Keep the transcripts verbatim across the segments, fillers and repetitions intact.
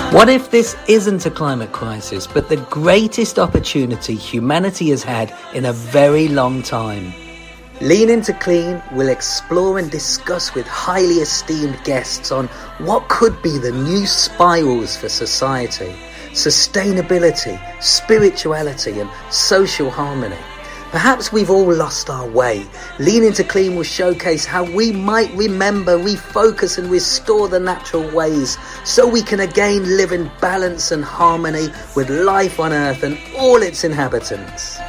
What if this isn't a climate crisis, but the greatest opportunity humanity has had in a very long time? Lean Into Clean will explore and discuss with highly esteemed guests on what could be the new spirals for society, sustainability, spirituality and social harmony. Perhaps we've all lost our way. Lean Into Clean will showcase how we might remember, refocus and restore the natural ways so we can again live in balance and harmony with life on Earth and all its inhabitants.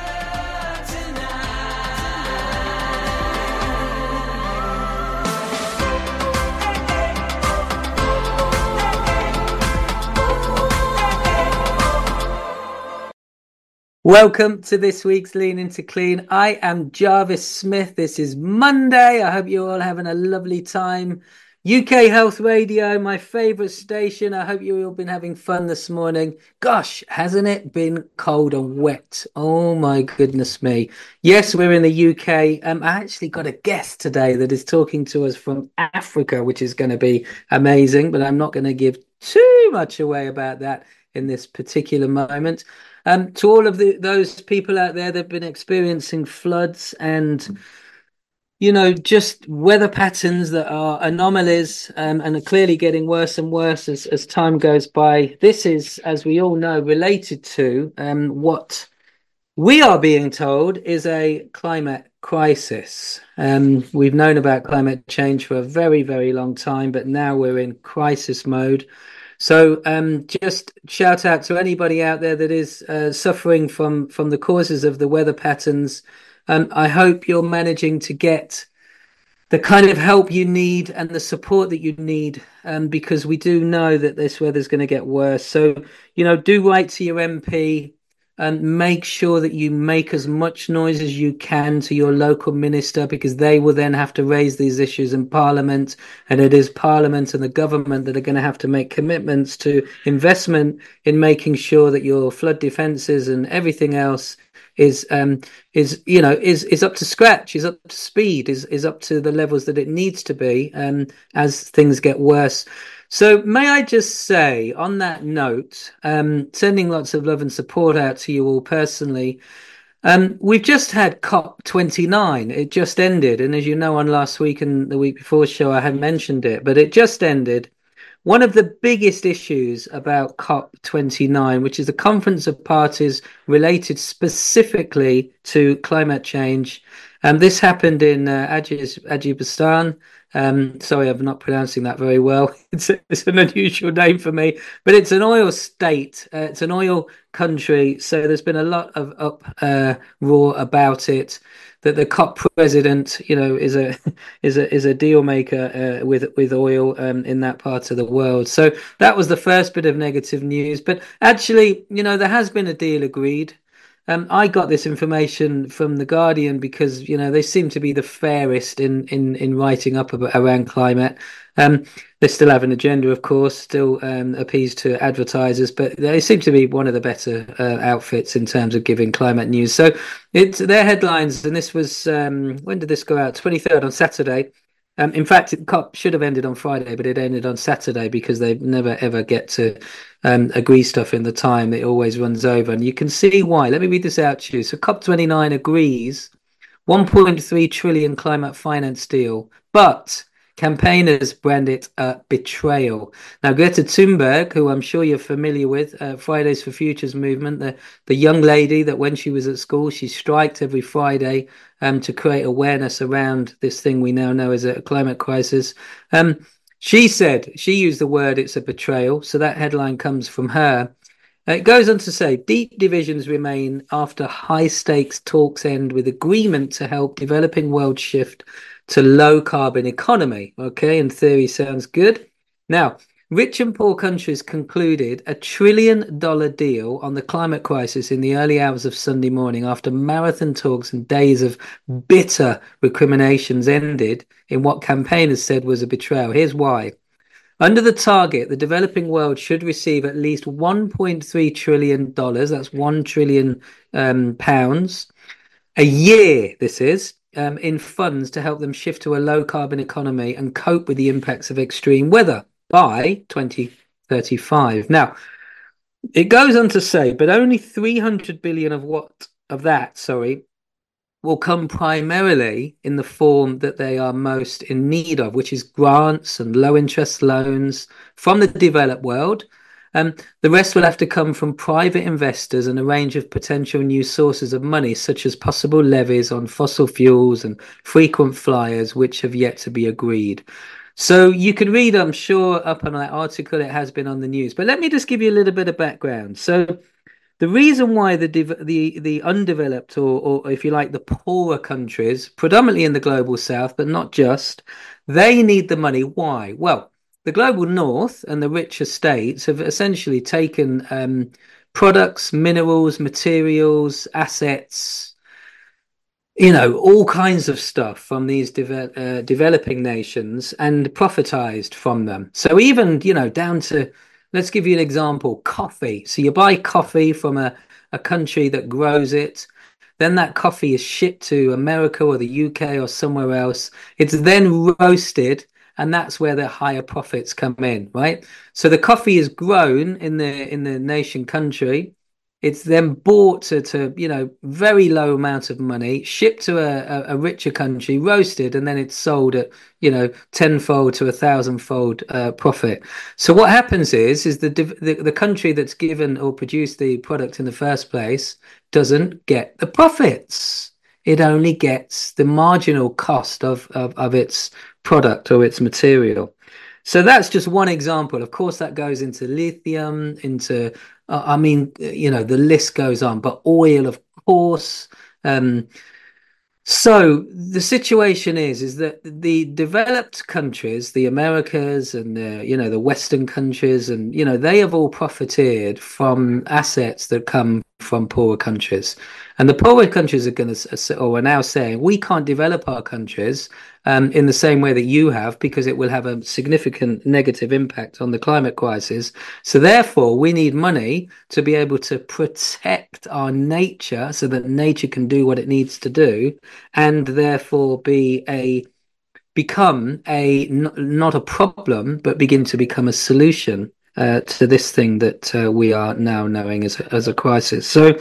Welcome to this week's Lean Into Clean. I am Jarvis Smith. This is Monday. I hope you're all having a lovely time. U K Health Radio, my favourite station. I hope you've all been having fun this morning. Gosh, hasn't it been cold and wet? Oh my goodness me. Yes, we're in the U K. Um, I actually got a guest today that is talking to us from Africa, which is going to be amazing, but I'm not going to give too much away about that in this particular moment. Um, to all of the, those people out there that have been experiencing floods and, you know, just weather patterns that are anomalies um, and are clearly getting worse and worse as, as time goes by. This is, as we all know, related to um, what we are being told is a climate crisis. Um, we've known about climate change for a very, very long time, but now we're in crisis mode. So um, just shout out to anybody out there that is uh, suffering from, from the causes of the weather patterns. Um, I hope you're managing to get the kind of help you need and the support that you need, um, because we do know that this weather's going to get worse. So, you know, do write to your M P and make sure that you make as much noise as you can to your local minister, because they will then have to raise these issues in Parliament, and it is Parliament and the government that are going to have to make commitments to investment in making sure that your flood defences and everything else is um is you know is is up to scratch, is up to speed, is is up to the levels that it needs to be um as things get worse. So may I just say, on that note, um, sending lots of love and support out to you all personally. Um, we've just had COP twenty-nine. It just ended. And as you know, on last week and the week before show, I have mentioned it, but it just ended. One of the biggest issues about COP twenty-nine, which is the Conference of Parties related specifically to climate change. And um, this happened in uh, Azerbaijan. Um, sorry, I'm not pronouncing that very well. It's, a, it's an unusual name for me, but it's an oil state. Uh, it's an oil country. So there's been a lot of uproar uh, about it. That the COP president, you know, is a is a is a deal maker uh, with with oil um, in that part of the world. So that was the first bit of negative news. But actually, you know, there has been a deal agreed. Um, I got this information from The Guardian because, you know, they seem to be the fairest in, in, in writing up about, around climate. Um, they still have an agenda, of course, still um, appease to advertisers, but they seem to be one of the better uh, outfits in terms of giving climate news. So it's their headlines, and this was, um, when did this go out? twenty-third on Saturday. Um, in fact, it COP should have ended on Friday, but it ended on Saturday because they never, ever get to um, agree stuff in the time. It always runs over. And you can see why. Let me read this out to you. So COP twenty-nine agrees one point three trillion climate finance deal, but campaigners brand it a betrayal. Now, Greta Thunberg, who I'm sure you're familiar with, uh, Fridays for Futures movement, the, the young lady that when she was at school, she striked every Friday um, to create awareness around this thing we now know as a climate crisis. Um, she said, she used the word, it's a betrayal. So that headline comes from her. It goes on to say, deep divisions remain after high-stakes talks end with agreement to help developing world shift to low-carbon economy. Okay, in theory, sounds good. Now, rich and poor countries concluded a trillion-dollar deal on the climate crisis in the early hours of Sunday morning after marathon talks and days of bitter recriminations ended in what campaigners said was a betrayal. Here's why. Under the target, the developing world should receive at least one point three trillion dollars, that's one trillion um, pounds, a year, this is, um, in funds to help them shift to a low-carbon economy and cope with the impacts of extreme weather by twenty thirty-five. Now, it goes on to say, but only three hundred billion of what of that, sorry, will come primarily in the form that they are most in need of, which is grants and low interest loans from the developed world. Um, the rest will have to come from private investors and a range of potential new sources of money, such as possible levies on fossil fuels and frequent flyers, which have yet to be agreed. So you can read, I'm sure, up on that article. It has been on the news. But let me just give you a little bit of background. So the reason why the the the undeveloped, or, or if you like, the poorer countries, predominantly in the global south, but not just, they need the money. Why? Well, the global north and the richer states have essentially taken um, products, minerals, materials, assets, you know, all kinds of stuff from these deve uh, developing nations and profitized from them. So even, you know, down to, let's give you an example, coffee. So you buy coffee from a, a country that grows it. Then that coffee is shipped to America or the U K or somewhere else. It's then roasted, and that's where the higher profits come in, right? So the coffee is grown in the in the nation country. It's then bought to, to you know, very low amount of money, shipped to a, a, a richer country, roasted, and then it's sold at, you know, tenfold to a thousandfold uh, profit. So what happens is, is the, the the country that's given or produced the product in the first place doesn't get the profits. It only gets the marginal cost of, of, of its product or its material. So that's just one example. Of course, that goes into lithium, into, uh, I mean, you know, the list goes on, but oil, of course. Um, so the situation is, is that the developed countries, the Americas and the, you know, the Western countries, and, you know, they have all profited from assets that come from poorer countries. And the poorer countries are going to, or are now saying, we can't develop our countries um, in the same way that you have, because it will have a significant negative impact on the climate crisis. So therefore, we need money to be able to protect our nature so that nature can do what it needs to do, and therefore be a become a not a problem, but begin to become a solution uh, to this thing that uh, we are now knowing as a, as a crisis. So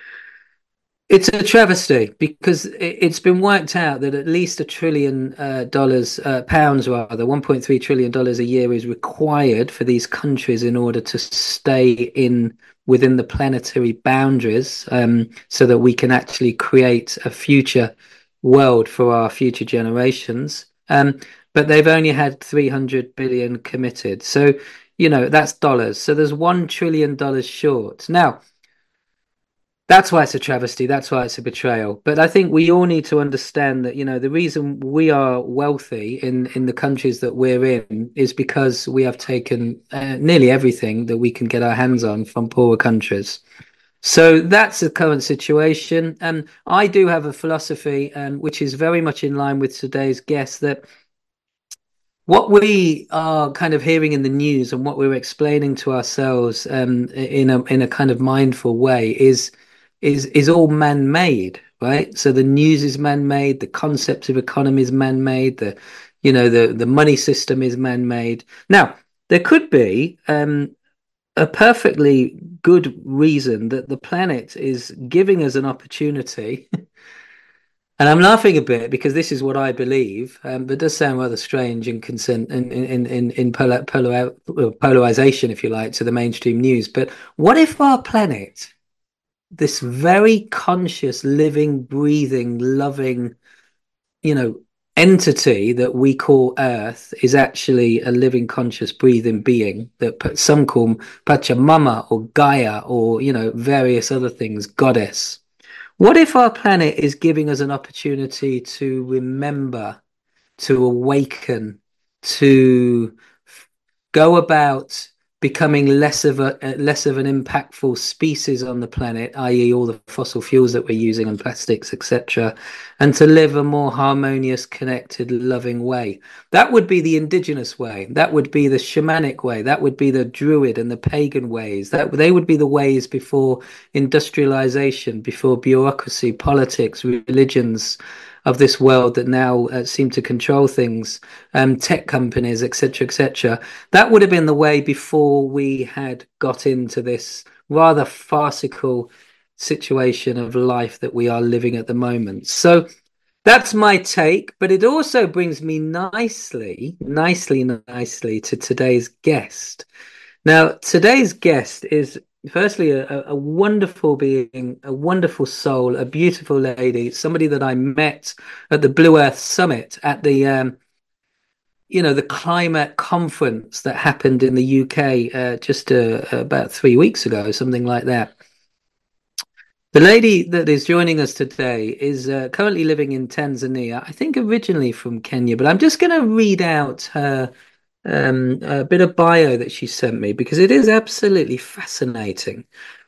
it's a travesty, because it's been worked out that at least a trillion uh, dollars, uh, pounds rather, one point three trillion dollars a year is required for these countries in order to stay in within the planetary boundaries, um, so that we can actually create a future world for our future generations. Um, but they've only had three hundred billion committed. So, you know, that's dollars. So there's one trillion dollars short. Now, that's why it's a travesty. That's why it's a betrayal. But I think we all need to understand that, you know, the reason we are wealthy in, in the countries that we're in is because we have taken uh, nearly everything that we can get our hands on from poorer countries. So that's the current situation. And I do have a philosophy, um, which is very much in line with today's guest, that what we are kind of hearing in the news and what we're explaining to ourselves um, in a in a kind of mindful way is is is all man-made, right? So the news is man-made, the concept of economy is man-made, the you know the the money system is man-made. Now, there could be um, a perfectly good reason that the planet is giving us an opportunity. And I'm laughing a bit because this is what I believe, um, but it does sound rather strange in consent in in in in polar, polar, polarization, if you like, to the mainstream news. But what if our planet, this very conscious, living, breathing, loving, you know, entity that we call Earth, is actually a living, conscious, breathing being that some call Pachamama or Gaia, or, you know, various other things, goddess? What if our planet is giving us an opportunity to remember, to awaken, to go about becoming less of a less of an impactful species on the planet, that is all the fossil fuels that we're using and plastics, et cetera, and to live a more harmonious, connected, loving way? That would be the indigenous way. That would be the shamanic way. That would be the druid and the pagan ways. That they would be the ways before industrialization, before bureaucracy, politics, religions, of this world that now uh, seem to control things, um, tech companies, et cetera, et cetera. That would have been the way before we had got into this rather farcical situation of life that we are living at the moment. So that's my take, but it also brings me nicely, nicely, nicely to today's guest. Now, today's guest is firstly a, a wonderful being, a wonderful soul, a beautiful lady, somebody that I met at the Blue Earth Summit at the um, you know, the climate conference that happened in the U K uh, just uh, about three weeks ago, something like that. The lady that is joining us today is uh, currently living in Tanzania, I think originally from Kenya, but I'm just going to read out her um, a bit of bio that she sent me because it is absolutely fascinating.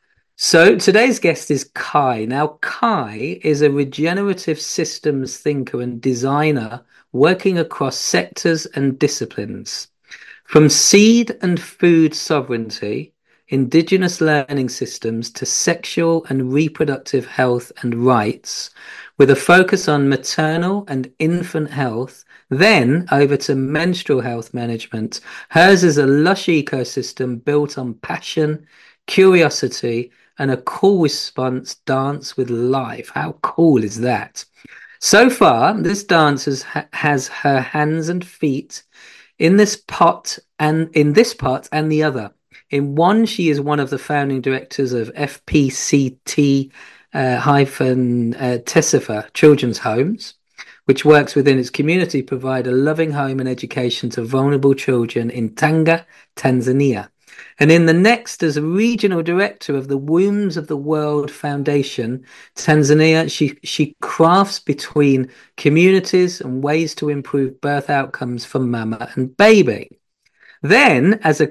So today's guest is Kai. Now, Kai is a regenerative systems thinker and designer working across sectors and disciplines. From seed and food sovereignty, indigenous learning systems to sexual and reproductive health and rights, with a focus on maternal and infant health, then over to menstrual health management. Hers is a lush ecosystem built on passion, curiosity, and a cool response dance with life. How cool is that? So far, this dance has, has her hands and feet in this pot and in this pot and the other. In one, she is one of the founding directors of F P C T uh, hyphen uh, Tesifa Children's Homes, which works within its community to provide a loving home and education to vulnerable children in Tanga, Tanzania. And in the next, as a regional director of the Wombs of the World Foundation, Tanzania, she, she crafts between communities and ways to improve birth outcomes for mama and baby. Then, as a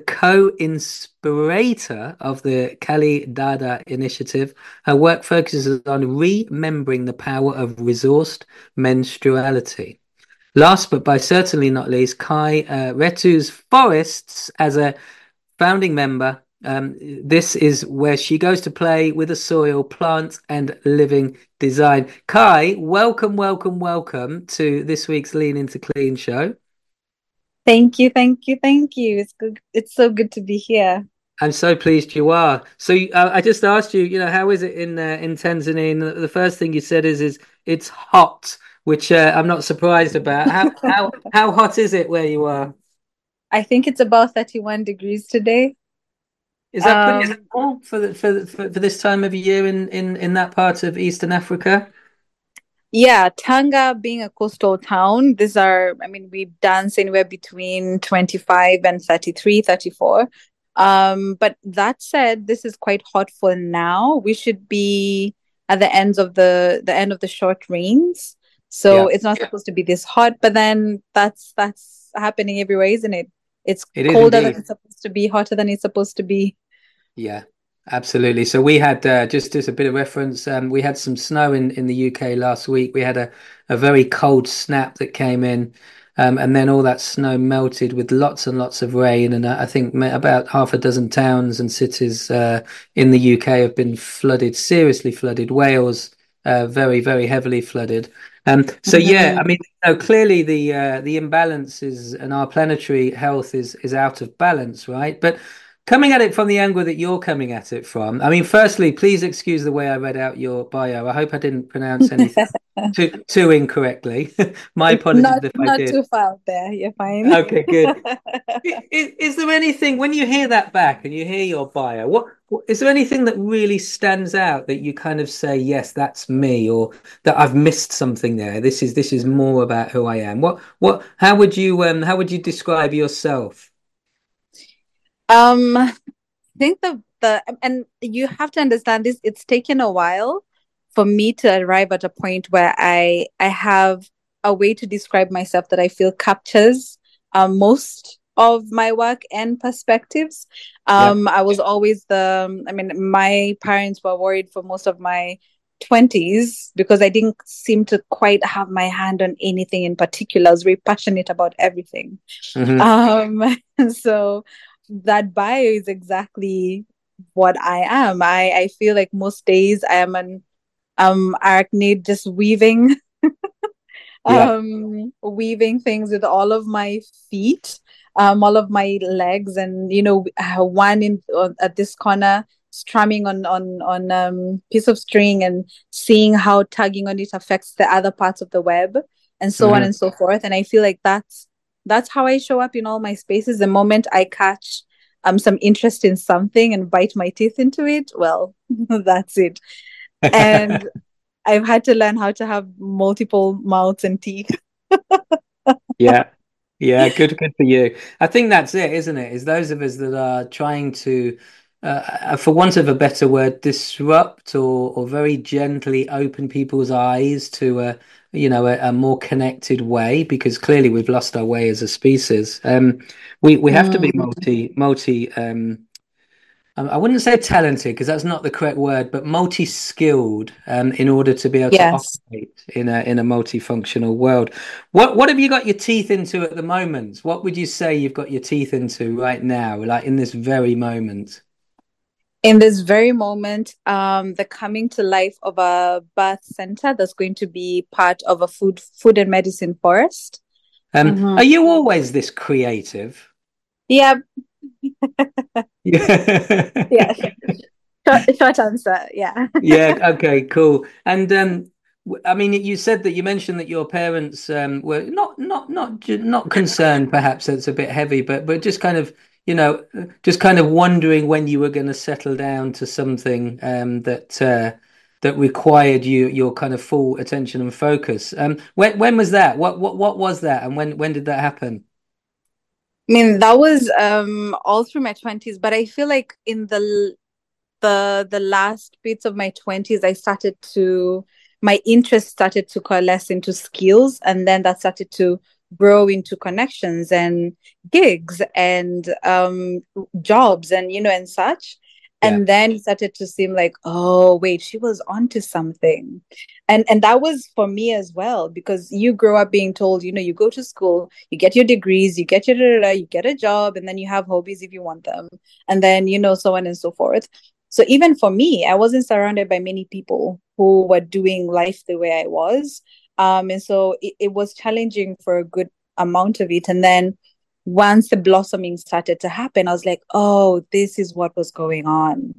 co-inspirator of the Kali Dada initiative, her work focuses on remembering the power of resourced menstruality. Last but by certainly not least, Kai uh, Retu's Forests as a founding member. Um, this is where she goes to play with the soil, plants, and living design. Kai, welcome, welcome, welcome to this week's Lean Into Clean show. Thank you, thank you, thank you. It's good. It's so good to be here. I'm so pleased you are. So uh, I just asked you, you know, how is it in uh, in Tanzania? And the, the first thing you said is, is it's hot, which uh, I'm not surprised about. How how how hot is it where you are? I think it's about thirty-one degrees today. Is that pretty Um, cool for the, for, for for this time of year in in in that part of Eastern Africa? yeah, Tanga being a coastal town, these are, I mean, we dance anywhere between twenty-five and thirty-three, thirty-four. Um, but that said, this is quite hot for now. We should be at the ends of the the end of the short rains. So Yeah, it's not supposed to be this hot, but then that's that's happening everywhere, isn't it? It's it is colder than indeed. it's supposed to be, hotter than it's supposed to be. Yeah, absolutely. So we had uh, just as a bit of reference, um, we had some snow in, in the U K last week. We had a, a very cold snap that came in, um, and then all that snow melted with lots and lots of rain. And uh, I think about half a dozen towns and cities uh, in the U K have been flooded, seriously flooded. Wales, uh, very, very heavily flooded. Um, so yeah, I Mhm. mean, you know, clearly the uh, the imbalance is, and our planetary health is is out of balance, right? But coming at it from the angle that you're coming at it from, I mean, firstly, please excuse the way I read out your bio. I hope I didn't pronounce anything too too incorrectly. My apologies Not if I not did. too far out there. You're fine. Okay, good. Is, is there anything when you hear that back and you hear your bio, what, what is there anything that really stands out that you kind of say, yes, that's me, or that I've missed something there? This is this is more about who I am. What what how would you um how would you describe yourself? Um, I think the the and you have to understand this, it's taken a while for me to arrive at a point where I I have a way to describe myself that I feel captures um, most of my work and perspectives. Yeah. Um, I was always the, I mean, my parents were worried for most of my twenties because I didn't seem to quite have my hand on anything in particular. I was very passionate about everything. Hmm. Um, so that bio is exactly what I am. I, I feel like most days I am an um arachnid just weaving Yeah. um, weaving things with all of my feet, um, all of my legs, and you know, uh, one in uh, at this corner strumming on on on um piece of string and seeing how tugging on it affects the other parts of the web, and so on Hmm. and so forth. And I feel like that's that's how I show up in all my spaces. The moment I catch um some interest in something and bite my teeth into it, well, that's it. And I've had to learn how to have multiple mouths and teeth. Yeah. Yeah, good, good for you. I think that's it, isn't it? Is those of us that are trying to, uh, for want of a better word, disrupt or or very gently open people's eyes to a, you know, a, a more connected way, because clearly we've lost our way as a species. Um, we we have to be Mm, multi multi um um, I wouldn't say talented because that's not the correct word, but multi-skilled um, in order to be able to yes. operate in a in a multifunctional world. What what have you got your teeth into at the moment? What would you say you've got your teeth into right now, like in this very moment? In this very moment, um, the coming to life of a birth center that's going to be part of a food food and medicine forest. Um, Mhm. are you always this creative? Yeah, Yeah. yeah. Short, short answer. Yeah. Yeah, okay, cool. And um w- I mean you said that you mentioned that your parents um were not not not ju- not concerned, perhaps that's a bit heavy, but but just kind of, you know, just kind of wondering when you were going to settle down to something um that uh that required you your kind of full attention and focus. Um when when was that? What what what was that, and when when did that happen? I mean, that was um all through my twenties, but I feel like in the the the last bits of my twenties, I started to my interest started to coalesce into skills, and then that started to grow into connections and gigs and um jobs and you know and such. Yeah. And then it started to seem like, oh wait, she was onto something. And and that was for me as well, because you grow up being told, you know, you go to school, you get your degrees, you get your you get a job, and then you have hobbies if you want them, and then you know so on and so forth. So even for me, I wasn't surrounded by many people who were doing life the way I was. Um, and so it, it was challenging for a good amount of it. And then once the blossoming started to happen, I was like, oh, this is what was going on.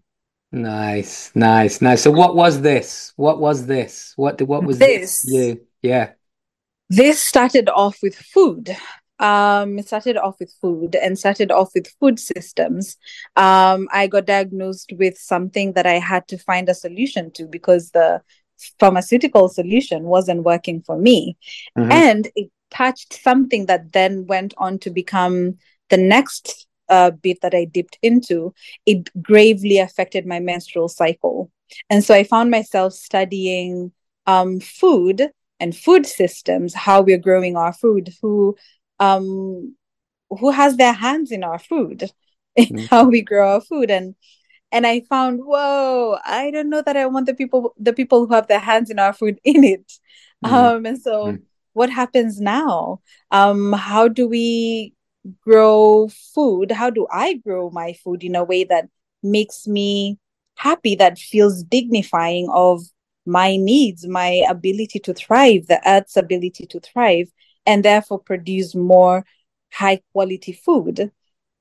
Nice, nice, nice. So what was this? What was this? What what was this for This you? Yeah. this started off with food. Um, it started off with food and started off with food systems. Um, I got diagnosed with something that I had to find a solution to because the pharmaceutical solution wasn't working for me. Hmm. And it touched something that then went on to become the next uh, bit that I dipped into. It gravely affected my menstrual cycle. And so I found myself studying um, food and food systems, how we're growing our food, who um, who has their hands in our food, how we grow our food. And and I found, whoa, I don't know that I want the people the people who have their hands in our food in it. Mm-hmm. Um, and so what happens now? Um, how do we grow food? How do I grow my food in a way that makes me happy, that feels dignifying of my needs, my ability to thrive, the earth's ability to thrive, and therefore produce more high quality food?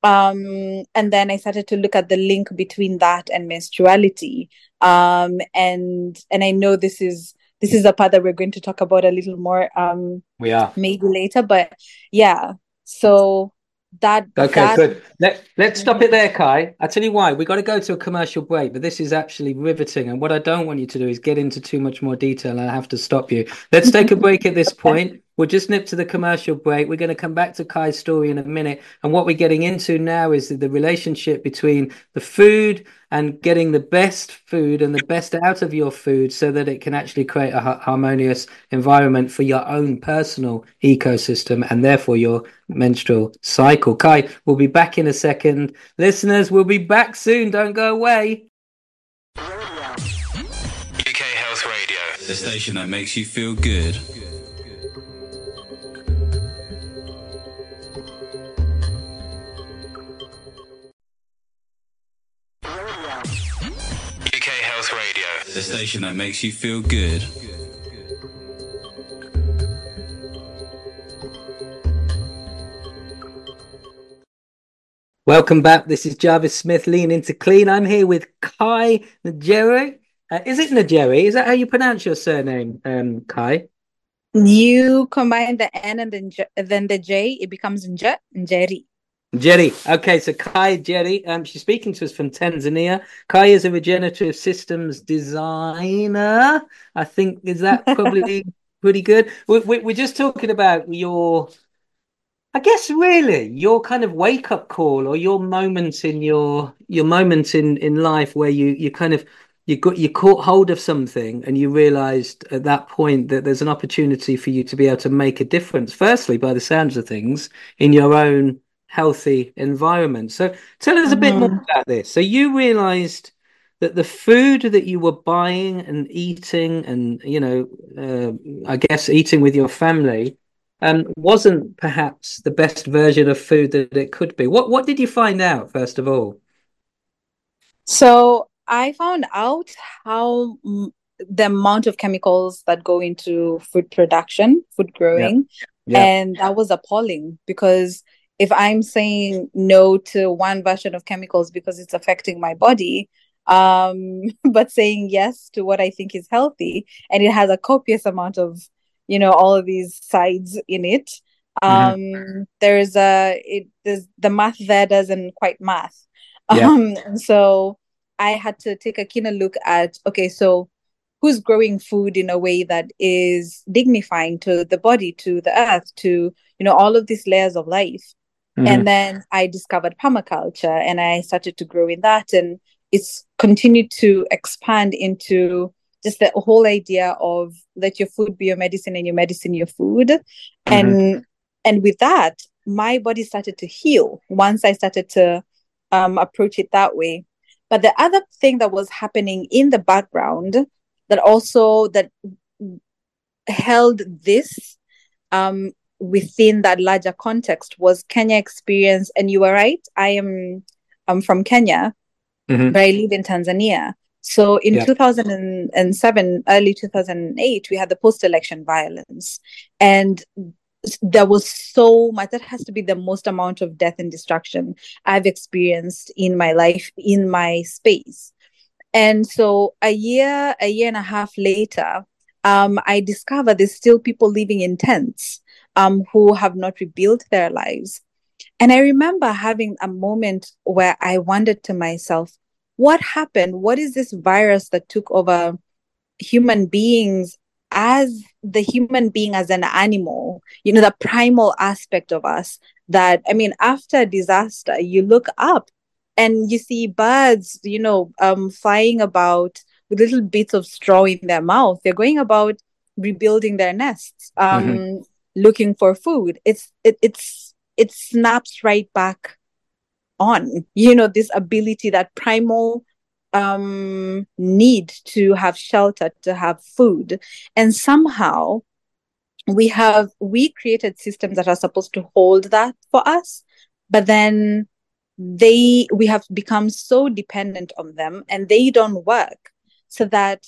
Um, and then I started to look at the link between that and menstruality. Um, and and I know this is this is a part that we're going to talk about a little more um We are. maybe later, but yeah. So that Okay, that good. Let, let's stop it Mhm. there, Kai. I tell you why, we got to go to a commercial break, but this is actually riveting. And what I don't want you to do is get into too much more detail, and I have to stop you. Let's take a break at this point. We'll just nip to the commercial break. We're going to come back to Kai's story in a minute. And what we're getting into now is the relationship between the food and getting the best food and the best out of your food so that it can actually create a harmonious environment for your own personal ecosystem and therefore your menstrual cycle. Kai, we'll be back in a second. Listeners, we'll be back soon. Don't go away. U K Health Radio, the station that makes you feel good. U K Health Radio, the station that makes you feel good. Welcome back. This is Jarvis Smith, Lean Into Clean. I'm here with Kai Njeri. Uh, is it Njeri? Is that how you pronounce your surname, um, Kai? You combine the N and then J, then the J, it becomes Nj, Njeri. Jerry. Okay, so Kai Jerry. Um, she's speaking to us from Tanzania. Kai is a regenerative systems designer. I think is that probably pretty good. We, we, we're just talking about your, I guess, really your kind of wake up call or your moment in your your moment in in life where you you kind of you got you caught hold of something and you realized at that point that there's an opportunity for you to be able to make a difference. Firstly, by the sounds of things, in your own healthy environment. So tell us a bit more Mhm. about this. So you realized that the food that you were buying and eating and, you know, uh, I guess eating with your family um, wasn't perhaps the best version of food that it could be. What what did you find out, first of all? So I found out how mm, the amount of chemicals that go into food production, food Yeah. growing, Yeah. and that was appalling because if I'm saying no to one version of chemicals because it's affecting my body, um, but saying yes to what I think is healthy, and it has a copious amount of, you know, all of these sides in it, Hmm. um, there's a it there's the math there doesn't quite math. Yeah. Um, and so I had to take a keener look at, okay, so who's growing food in a way that is dignifying to the body, to the earth, to, you know, all of these layers of life. And Hmm. then I discovered permaculture and I started to grow in that. And it's continued to expand into just the whole idea of let your food be your medicine and your medicine your food. Hmm. And and with that, my body started to heal once I started to um, approach it that way. But the other thing that was happening in the background that also that held this um, within that larger context was Kenya experience. And you were right. I am I'm from Kenya, Hmm. but I live in Tanzania. So in Yeah. two thousand seven, early two thousand eight, we had the post-election violence. And there was so much that has to be the most amount of death and destruction I've experienced in my life, in my space. And so a year, a year and a half later, um, I discovered there's still people living in tents um, who have not rebuilt their lives. And I remember having a moment where I wondered to myself, what happened? What is this virus that took over human beings as the human being as an animal, you know, the primal aspect of us that, I mean, after a disaster, you look up and you see birds, you know, um, flying about with little bits of straw in their mouth. They're going about rebuilding their nests, Hmm. um, looking for food. It's, it, it's, it snaps right back on, you know, this ability, that primal um need to have shelter, to have food. And somehow we have we created systems that are supposed to hold that for us, but then they we have become so dependent on them and they don't work, so that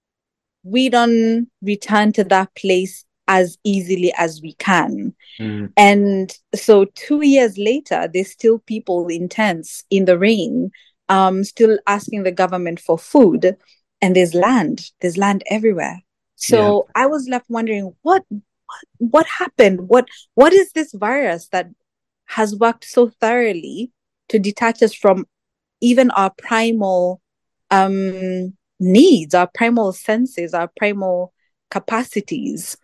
we don't return to that place as easily as we can. Mm. And so two years later, there's still people in tents in the rain, um, still asking the government for food. And there's land, there's land everywhere. Yeah. So I was left wondering what what happened? What what is this virus that has worked so thoroughly to detach us from even our primal um needs, our primal senses, our primal capacities?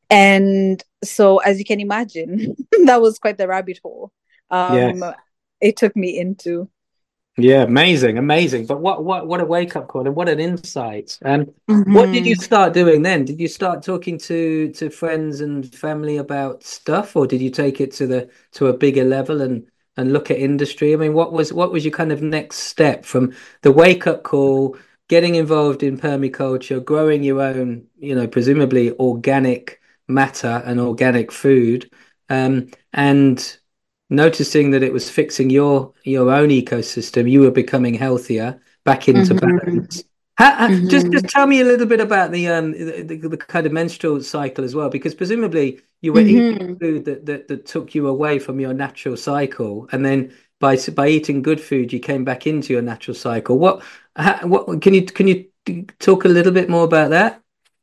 And so, as you can imagine, that was quite the rabbit hole um, Yes. it took me into. Yeah, amazing, amazing. But what what what a wake up call and what an insight. And what did you Mhm. start doing then? Did you start talking to to friends and family about stuff, or did you take it to the to a bigger level and and look at industry? I mean, what was what was your kind of next step from the wake up call, getting involved in permaculture, growing your own, you know, presumably organic matter and organic food, um, and noticing that it was fixing your your own ecosystem, you were becoming healthier, back into Mhm. balance. Ha, ha- just just Mhm. tell me a little bit about the um the, the, the kind of menstrual cycle as well, because presumably you were eating Mhm. food that, that that took you away from your natural cycle, and then by by eating good food, you came back into your natural cycle. What how, what can you can you talk a little bit more about that?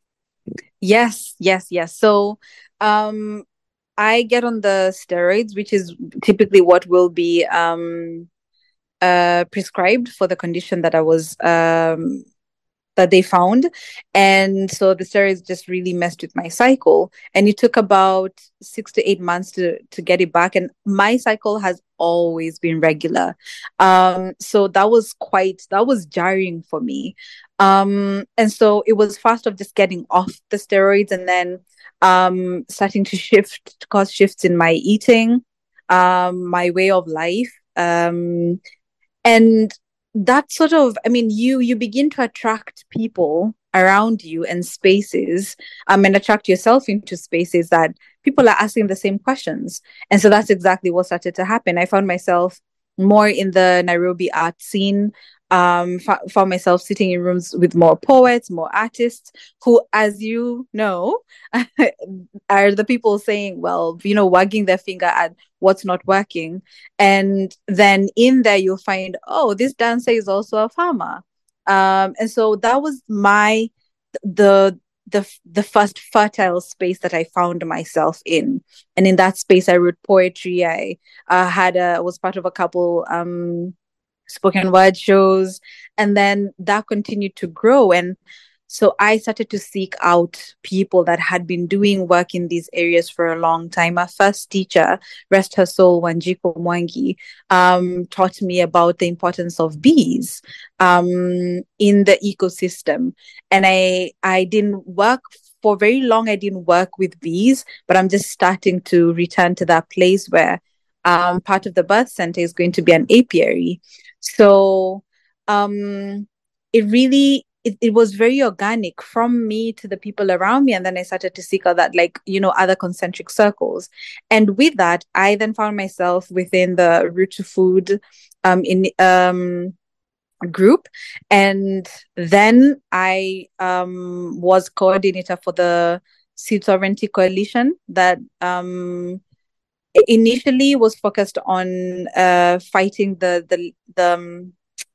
Yes, yes, yes. So, um, I get on the steroids, which is typically what will be um uh prescribed for the condition that I was um that they found. And so the steroids just really messed with my cycle. And it took about six to eight months to to get it back. And my cycle has always been regular. Um, so that was quite that was jarring for me. Um, and so it was fast of just getting off the steroids and then um starting to shift to cause shifts in my eating, um, my way of life. Um, and that sort of, I mean, you you begin to attract people around you and spaces, um and attract yourself into spaces that people are asking the same questions. And so that's exactly what started to happen. I found myself more in the Nairobi art scene, um f- found myself sitting in rooms with more poets, more artists who, as you know, are the people saying, well, you know, wagging their finger at what's not working. And then in there, you'll find, oh, this dancer is also a farmer. Um, and so that was my, the, the, the first fertile space that I found myself in. And in that space, I wrote poetry. I uh, had a, was part of a couple, um, spoken word shows, and then that continued to grow. And so I started to seek out people that had been doing work in these areas for a long time. My first teacher, rest her soul, Wanjiko Mwangi, um, taught me about the importance of bees um, in the ecosystem. And I I didn't work for very long. I didn't work with bees, but I'm just starting to return to that place where um, part of the birth center is going to be an apiary. So um, it really it, it was very organic from me to the people around me. And then I started to seek out that, like, you know, other concentric circles. And with that, I then found myself within the Root to Food um, in um, group. And then I um, was coordinator for the Seed Sovereignty Coalition that um, initially was focused on uh, fighting the the the um,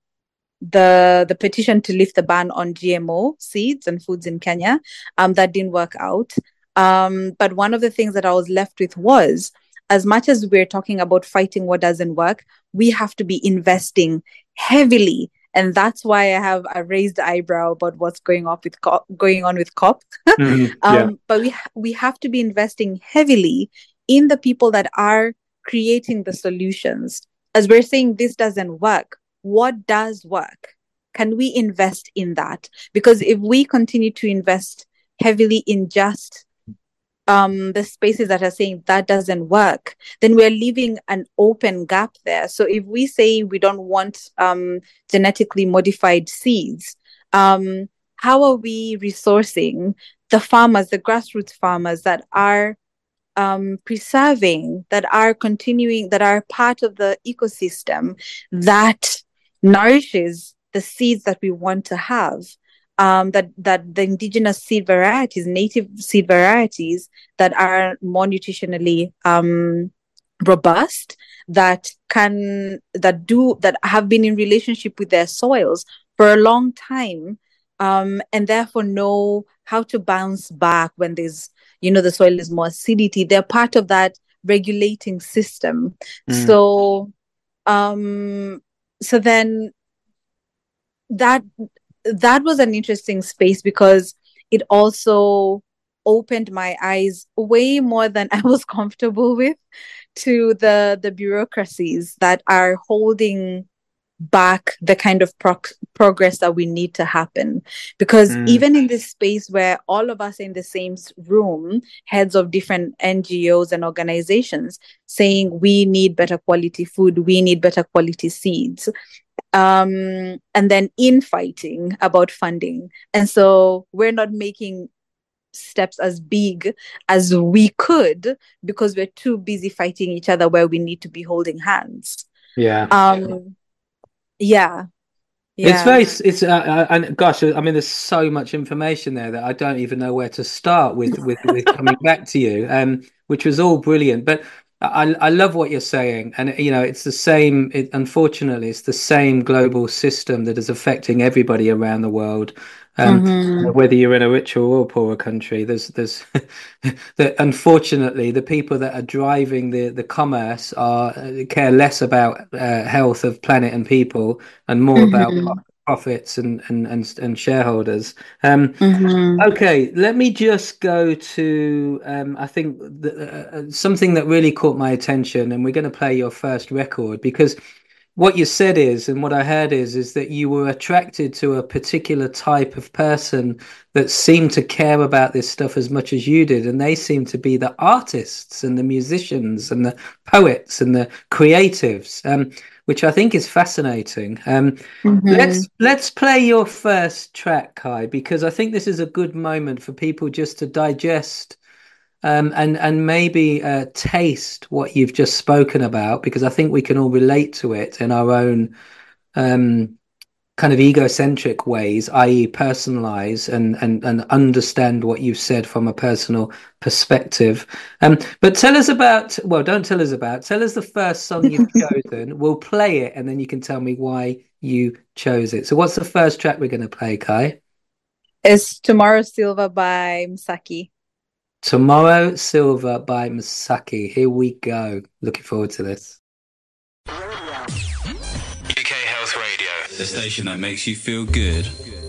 the the petition to lift the ban on G M O seeds and foods in Kenya. Um, that didn't work out. Um, but one of the things that I was left with was, as much as we're talking about fighting what doesn't work, we have to be investing heavily. And that's why I have a raised eyebrow about what's going on with COP, going on with COP. Mm-hmm. um, Yeah. But we we have to be investing heavily in the people that are creating the solutions. As we're saying, this doesn't work. What does work? Can we invest in that? Because if we continue to invest heavily in just um, the spaces that are saying that doesn't work, then we're leaving an open gap there. So if we say we don't want um, genetically modified seeds, um, how are we resourcing the farmers, the grassroots farmers that are um, preserving, that are continuing, that are part of the ecosystem that nourishes the seeds that we want to have? Um, that that the indigenous seed varieties, native seed varieties that are more nutritionally um, robust, that can that do that have been in relationship with their soils for a long time, um, and therefore know how to bounce back when there's, you know, the soil is more acidity. They're part of that regulating system. Mm. So, um, so then that that was an interesting space because it also opened my eyes way more than I was comfortable with to the the bureaucracies that are holding back the kind of pro- progress that we need to happen. Because Mm. even in this space where all of us are in the same room, heads of different N G Os and organizations saying we need better quality food, we need better quality seeds, um, and then infighting about funding. And so we're not making steps as big as we could because we're too busy fighting each other where we need to be holding hands. Yeah. Um, yeah. Yeah. It's very, it's, uh, uh, and gosh, I mean, there's so much information there that I don't even know where to start with, with, with coming back to you, um, which was all brilliant. But I I love what you're saying, and you know it's the same. It, unfortunately, it's the same global system that is affecting everybody around the world. Um, Mm-hmm. whether you're in a richer or poorer country, there's there's that unfortunately the people that are driving the the commerce are uh, care less about uh, health of planet and people, and more about Mm-hmm. profits and and and, and shareholders. Um, Mm-hmm. Okay, let me just go to um, I think the, uh, uh, something that really caught my attention, and we're going to play your first record because what you said is, and what I heard is, is that you were attracted to a particular type of person that seemed to care about this stuff as much as you did, and they seemed to be the artists and the musicians and the poets and the creatives, um, which I think is fascinating. Um, Mm-hmm. let's let's play your first track, Kai, because I think this is a good moment for people just to digest um, and and maybe uh, taste what you've just spoken about, because I think we can all relate to it in our own um, kind of egocentric ways, that is, personalize and and and understand what you've said from a personal perspective. Um, but tell us about, well, don't tell us about, tell us the first song you've chosen. We'll play it, and then you can tell me why you chose it. So, what's the first track we're going to play, Kai? It's Tomorrow Silver by Msaki. Tomorrow Silver by Masaki. Here we go. Looking forward to this. U K Health Radio, the station that makes you feel good.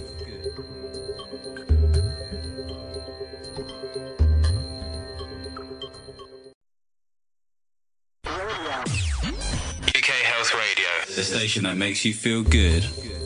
U K Health Radio, the station that makes you feel good.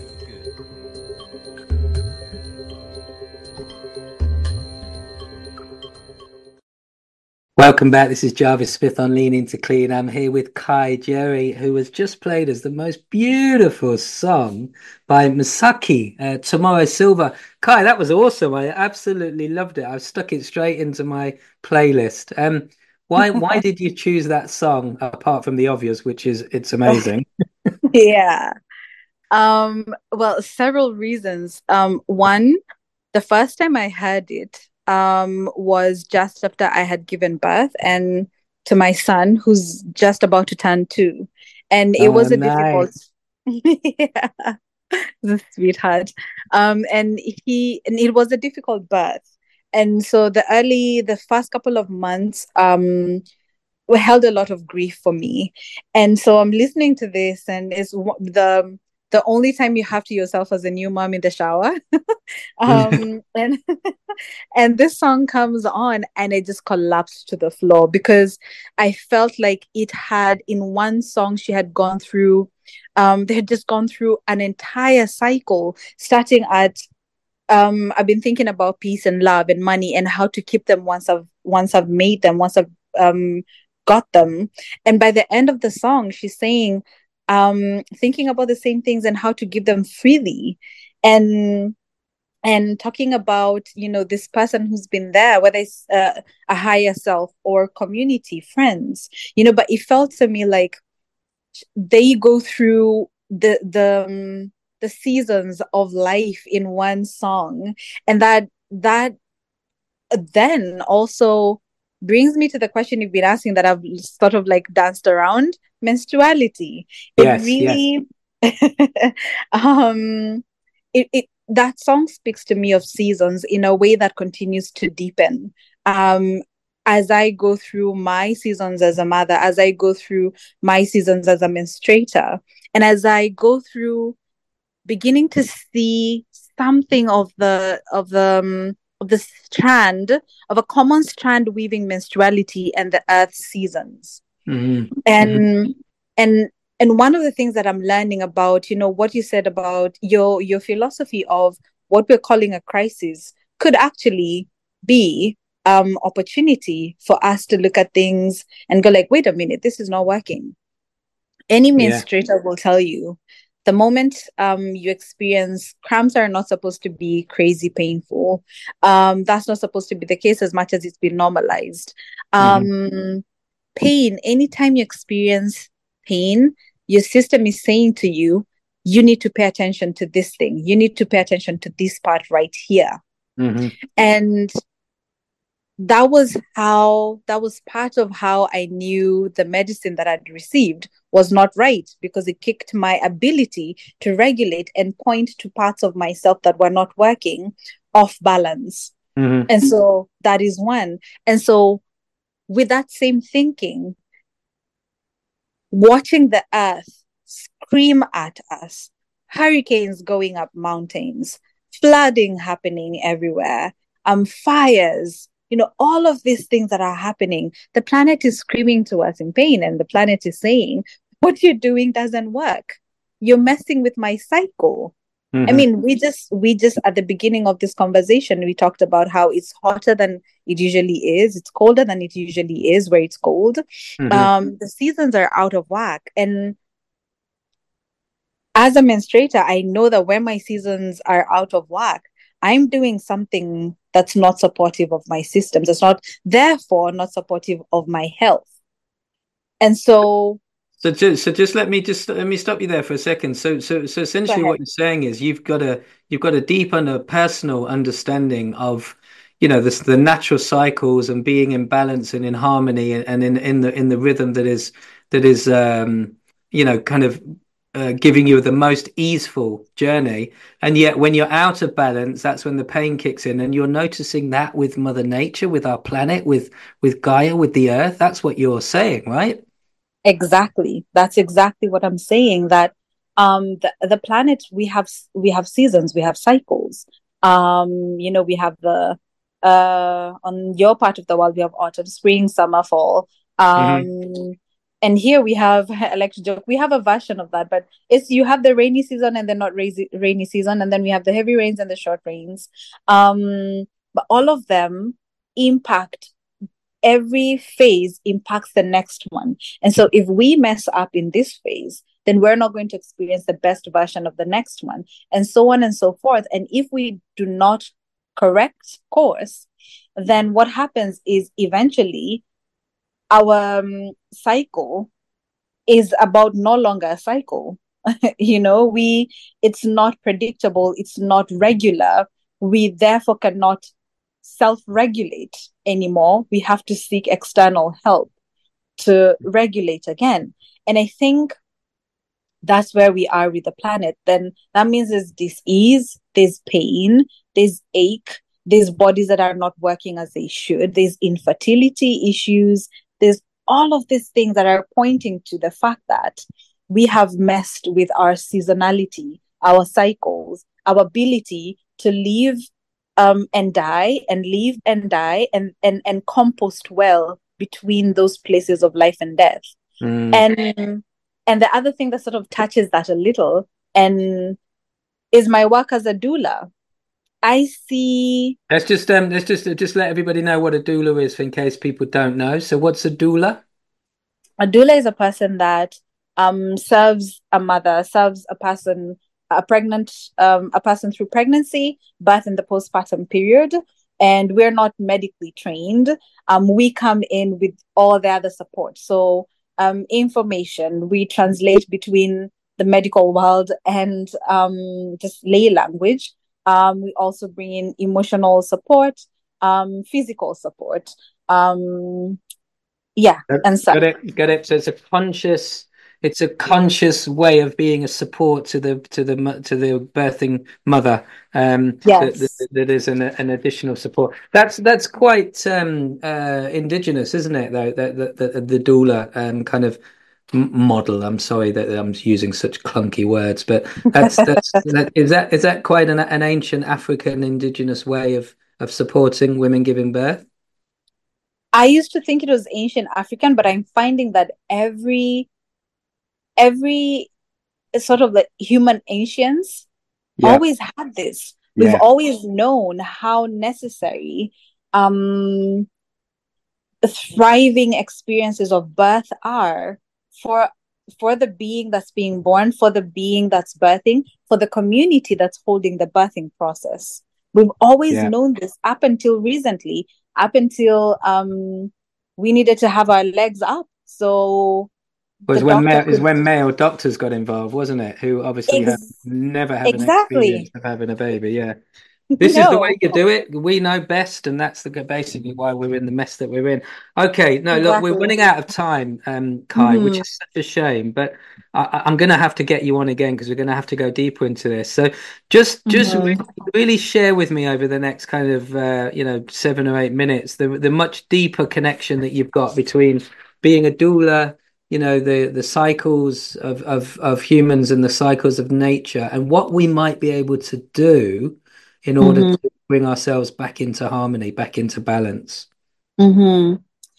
Welcome back. This is Jarvis Smith on Lean Into Clean. I'm here with Kai Jerry, who has just played us the most beautiful song by Masaki, uh, Tomorrow Silver. Kai, that was awesome. I absolutely loved it. I've stuck it straight into my playlist. Um, why why did you choose that song apart from the obvious, which is it's amazing? Yeah. Um, well, several reasons. Um, one, the first time I heard it, um, was just after I had given birth and to my son, who's just about to turn two. And it Oh, was a difficult, nice. yeah, the sweetheart. Um, and he, and it was a difficult birth. And so the early, the first couple of months, um, held a lot of grief for me. And so I'm listening to this, and it's the the only time you have to yourself as a new mom in the shower. um, and and this song comes on, and it just collapsed to the floor because I felt like it had in one song she had gone through. Um, they had just gone through an entire cycle, starting at um, I've been thinking about peace and love and money and how to keep them once I've once I've made them, once I've um got them. And by the end of the song, she's saying, um, thinking about the same things and how to give them freely. And and talking about, you know, this person who's been there, whether it's uh, a higher self or community, friends, you know, but it felt to me like they go through the the um, the seasons of life in one song, and that that then also brings me to the question you've been asking that I've sort of like danced around: menstruality. It Yes, yes. really um it, it that song speaks to me of seasons in a way that continues to deepen. Um as I go through my seasons as a mother, as I go through my seasons as a menstruator, and as I go through beginning to see something of the of the um, of the strand of a common strand weaving menstruality and the earth seasons. Mm-hmm. Mm-hmm. And and and one of the things that I'm learning about, you know, what you said about your your philosophy of what we're calling a crisis could actually be um opportunity for us to look at things and go like, wait a minute, this is not working. Any Yeah. menstruator will tell you the moment um, you experience cramps are not supposed to be crazy painful. Um, that's not supposed to be the case as much as it's been normalized. Mm-hmm. Um, pain, anytime you experience pain, your system is saying to you, you need to pay attention to this thing. You need to pay attention to this part right here. Mm-hmm. And that was how that was part of how I knew the medicine that I'd received was not right, because it kicked my ability to regulate and point to parts of myself that were not working off balance. Mm-hmm. And so that is one. And so with that same thinking, watching the earth scream at us, hurricanes going up mountains, flooding happening everywhere, um, fires, you know, all of these things that are happening, the planet is screaming to us in pain, and the planet is saying, what you're doing doesn't work. You're messing with my cycle. Mm-hmm. I mean, we just we just at the beginning of this conversation, we talked about how it's hotter than it usually is. It's colder than it usually is where it's cold. Mm-hmm. Um, the seasons are out of whack. And as a menstruator, I know that when my seasons are out of whack, I'm doing something that's not supportive of my systems. It's not, therefore, not supportive of my health. And so So just, so just let me just let me stop you there for a second. So so so essentially what you're saying is you've got a you've got a deep and personal understanding of, you know, this the natural cycles and being in balance and in harmony and, and in in the in the rhythm that is that is um you know kind of uh, giving you the most easeful journey. And yet when you're out of balance, that's when the pain kicks in. And you're noticing that with Mother Nature, with our planet, with with Gaia, with the earth. That's what you're saying, right? Exactly. That's exactly what I'm saying. That um the, the planet, we have we have seasons, we have cycles. Um, you know, we have the uh on your part of the world, we have autumn, spring, summer, fall. Mm-hmm. Um and here we have, I like to joke, we have a version of that, but it's you have the rainy season and then not rainy rainy season, and then we have the heavy rains and the short rains. Um, but all of them impact, every phase impacts the next one. And so if we mess up in this phase, then we're not going to experience the best version of the next one, and so on and so forth. And if we do not correct course, then what happens is eventually our um, cycle is about no longer a cycle. You know, we it's not predictable, it's not regular. We therefore cannot self-regulate anymore. We have to seek external help to regulate again. And I think that's where we are with the planet. Then that means there's disease, there's pain, there's ache, there's bodies that are not working as they should, there's infertility issues, there's all of these things that are pointing to the fact that we have messed with our seasonality, our cycles, our ability to live um, and die and live and die and, and, and compost well between those places of life and death. Mm. And and the other thing that sort of touches that a little and is my work as a doula. I see. Let's just um let's just just let everybody know what a doula is in case people don't know. So what's a doula? A doula is a person that um serves a mother, serves a person, a pregnant um a person through pregnancy, birth, and the postpartum period. And we're not medically trained. Um, we come in with all the other support. So um, information, we translate between the medical world and um, just lay language. Um, we also bring in emotional support, um, physical support. Um, yeah, and so Got it, got it. So it's a conscious, it's a conscious way of being a support to the to the to the birthing mother. Um, yes, that, that, that is an an additional support. That's that's quite um uh indigenous, isn't it? Though that the, the the doula um kind of model. I'm sorry that I'm using such clunky words, but that's that's that is that is that quite an an ancient African indigenous way of of supporting women giving birth? I used to think it was ancient African, but I'm finding that every every sort of the human ancients Yeah, always had this. We've yeah. always known how necessary um, thriving experiences of birth are for for the being that's being born, for the being that's birthing, for the community that's holding the birthing process. We've always Yeah. known this up until recently, up until um, we needed to have our legs up. So Was the when doctor male is could when male doctors got involved, wasn't it? Who obviously have ex- never have an experience exactly. of having a baby. Yeah. This is the way No, you do it. We know best, and that's the basically why we're in the mess that we're in. Okay, no, look, we're exactly. running out of time, um, Kai, which Hmm. is such a shame. But I, I- I'm going to have to get you on again because we're going to have to go deeper into this. So just, just really, Hmm. really share with me over the next kind of, uh, you know, seven or eight minutes the the much deeper connection that you've got between being a doula, you know, the the cycles of of of humans and the cycles of nature, and what we might be able to do in order Hmm. to bring ourselves back into harmony, back into balance. Hmm.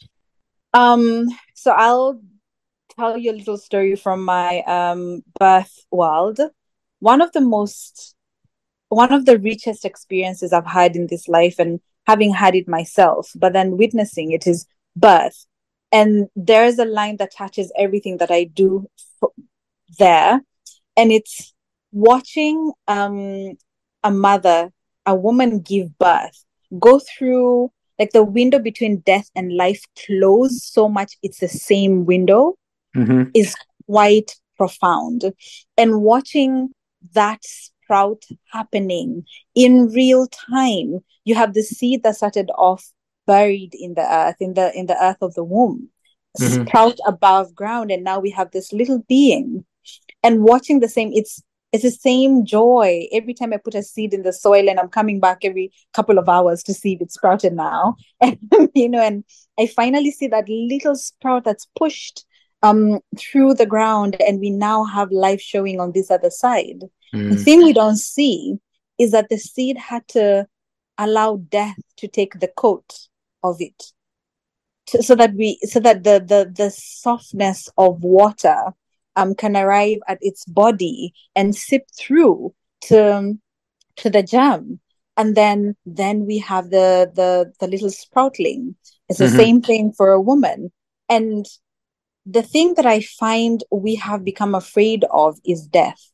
Um, so I'll tell you a little story from my um birth world. One of the most one of the richest experiences I've had in this life, and having had it myself, but then witnessing it, is birth. And there's a line that touches everything that I do f- there. And it's watching um, a mother, a woman give birth, go through like the window between death and life close so much, it's the same window, Hmm. is quite profound. And watching that sprout happening in real time, you have the seed that started off buried in the earth, in the in the earth of the womb, Hmm. sprout above ground, and now we have this little being. And watching the same, it's it's the same joy every time I put a seed in the soil, and I'm coming back every couple of hours to see if it's sprouted now. And you know, and I finally see that little sprout that's pushed um through the ground, and we now have life showing on this other side. The Mm. thing we don't see is that the seed had to allow death to take the coat of it, to, so that we so that the the the softness of water um can arrive at its body and sip through to to the germ. And then then we have the the the little sproutling. It's the Hmm. same thing for a woman. And the thing that I find we have become afraid of is death.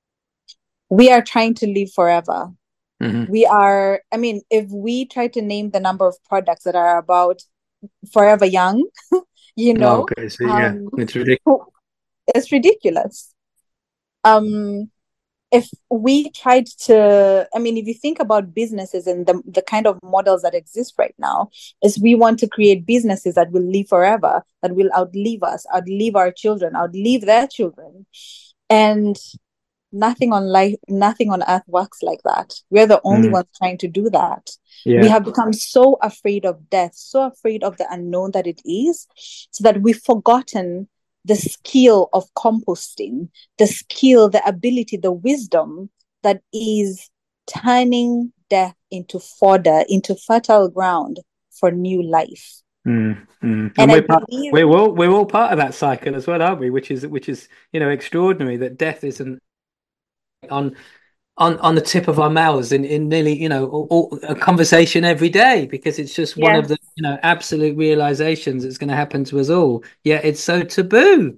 We are trying to live forever. Hmm. We are, I mean, if we try to name the number of products that are about forever young, you Oh, know, okay. So yeah, um, it's ridiculous. it's ridiculous. Um, if we tried to, I mean, if you think about businesses and the, the kind of models that exist right now, is we want to create businesses that will live forever, that will outlive us, outlive our children, outlive their children. And nothing on life, nothing on earth works like that. We're the only Mm. ones trying to do that. We Yeah. have become so afraid of death, so afraid of the unknown that it is, so that we've forgotten the skill of composting, the skill, the ability, the wisdom that is turning death into fodder, into fertile ground for new life. Mm. Mm. And And I we're part, believe, we're all we're all part of that cycle as well, aren't we? Which is which is you know extraordinary that death isn't on on on the tip of our mouths in in nearly you know all, all, a conversation every day because it's just one of yes, the you know absolute realizations that's going to happen to us all. Yet it's so taboo.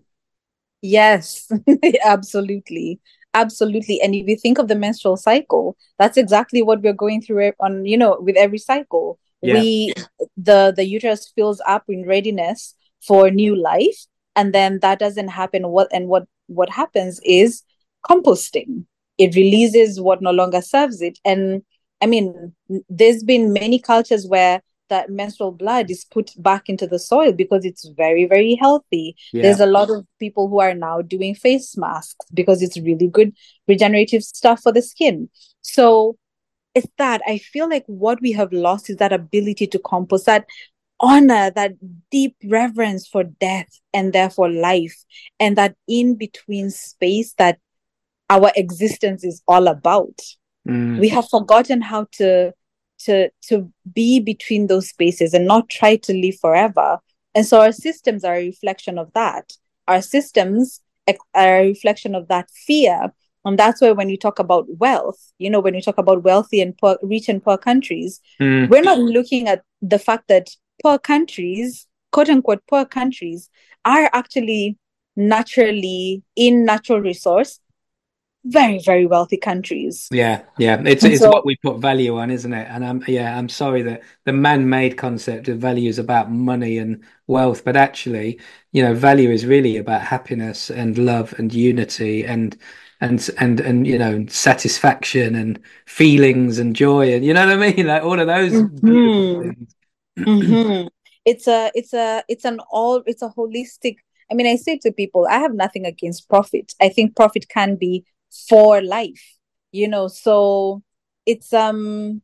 yes, absolutely. Absolutely. And if you think of the menstrual cycle, that's exactly what we're going through e- on, you know, with every cycle. Yeah. We the the uterus fills up in readiness for new life, and then that doesn't happen. What and what what happens is composting. It releases what no longer serves it. And I mean, there's been many cultures where that menstrual blood is put back into the soil because it's very, very healthy. There's Yeah. a lot of people who are now doing face masks because it's really good regenerative stuff for the skin. So it's that I feel like what we have lost is that ability to compost, that honor, that deep reverence for death and therefore life, and that in between space that our existence is all about. Mm. We have forgotten how to to to be between those spaces and not try to live forever. And so our systems are a reflection of that. Our systems are a reflection of that fear. And that's why when you talk about wealth, you know, when you talk about wealthy and poor, rich and poor countries, Mm. we're not looking at the fact that poor countries, quote unquote, poor countries, are actually naturally in natural resource very, very wealthy countries. Yeah, yeah. It's And it's what so, we put value on, isn't it? And I'm yeah, I'm sorry that the man-made concept of value is about money and wealth, but actually, you know, value is really about happiness and love and unity and and and and you know, satisfaction and feelings and joy, and you know what I mean, like all of those beautiful Mm-hmm. things. Mm-hmm. It's a it's a it's an all it's a holistic. I mean, I say to people, I have nothing against profit. I think profit can be for life, you know. So it's um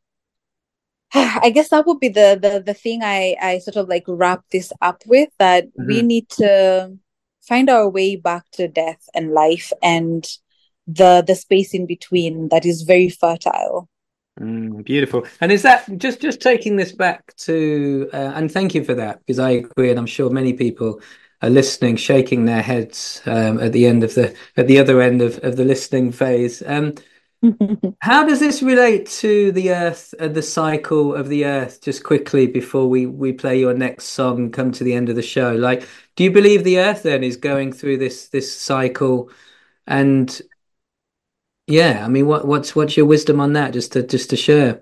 I guess that would be the the the thing I I sort of like wrap this up with, that we Mhm. need to find our way back to death and life, and the the space in between that is very fertile. Mm, beautiful. And is that just just taking this back to uh, and thank you for that, because I agree, and I'm sure many people are listening, shaking their heads um, at the end of the at the other end of, of the listening phase. Um, how does this relate to the Earth and the cycle of the Earth? Just quickly before we we play your next song and come to the end of the show. Like, do you believe the Earth then is going through this this cycle? And yeah, I mean, what what's what's your wisdom on that? Just to just to share.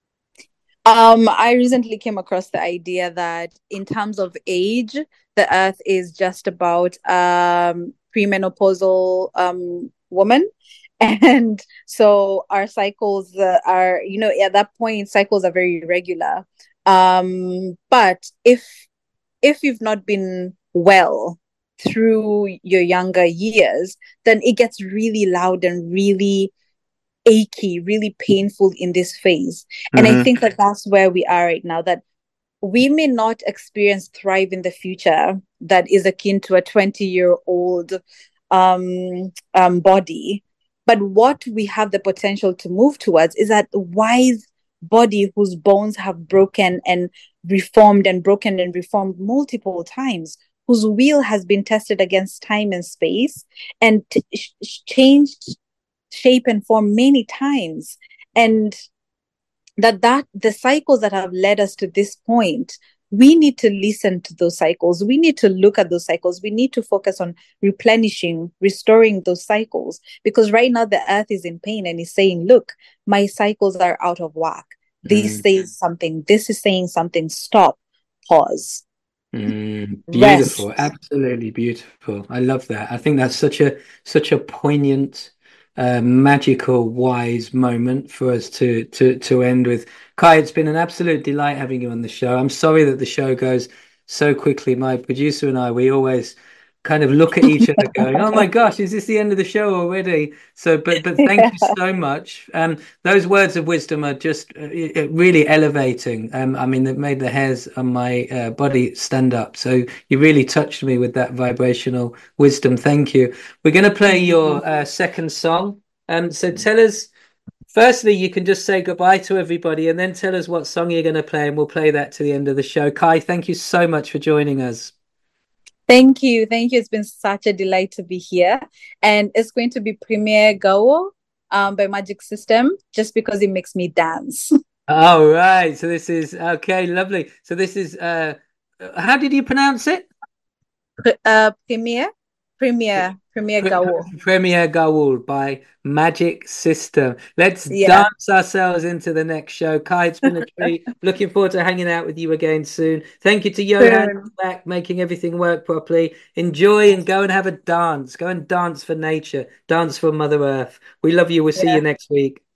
Um, I recently came across the idea that in terms of age, the Earth is just about um premenopausal um woman. And so our cycles uh, are, you know, at that point, cycles are very irregular. Um, but if if you've not been well through your younger years, then it gets really loud and really achy, really painful in this phase. And I Hmm. think that that's where we are right now, that we may not experience thrive in the future that is akin to a twenty year old um, um, body. But what we have the potential to move towards is that wise body whose bones have broken and reformed and broken and reformed multiple times, whose will has been tested against time and space and t- changed shape and form many times. And that that the cycles that have led us to this point, we need to listen to those cycles, we need to look at those cycles, we need to focus on replenishing, restoring those cycles, because right now the earth is in pain and is saying, look, my cycles are out of whack. This Mm, says something, this is saying something. Stop, pause, mm, beautiful, rest. absolutely beautiful. I love that. I think that's such a such a poignant, uh, magical, wise moment for us to to to end with. Kai, it's been an absolute delight having you on the show. I'm sorry that the show goes so quickly. My producer and I, we always kind of look at each other going, "Oh my gosh, is this the end of the show already?" So, but but thank you Yeah. so much. Um, those words of wisdom are just uh, uh, really elevating. Um, I mean, they've made the hairs on my uh, body stand up. So you really touched me with that vibrational wisdom. Thank you. We're going to play your uh, second song. Um, so tell us. Firstly, you can just say goodbye to everybody, and then tell us what song you're going to play, and we'll play that to the end of the show. Kai, thank you so much for joining us. Thank you. Thank you. It's been such a delight to be here. And it's going to be Premier Gawo um, by Magic System, just because it makes me dance. All right. So this is okay, lovely. So this is uh how did you pronounce it? uh, Premier, Premier, Premier Pre- Gawo. Premier Gaul by Magic System. Let's Yeah. dance ourselves into the next show. Kai, it's been a treat. Looking forward to hanging out with you again soon. Thank you to Johan Soon. back making everything work properly. Enjoy and go and have a dance. Go and dance for nature. Dance for Mother Earth. We love you. We'll see Yeah. you next week.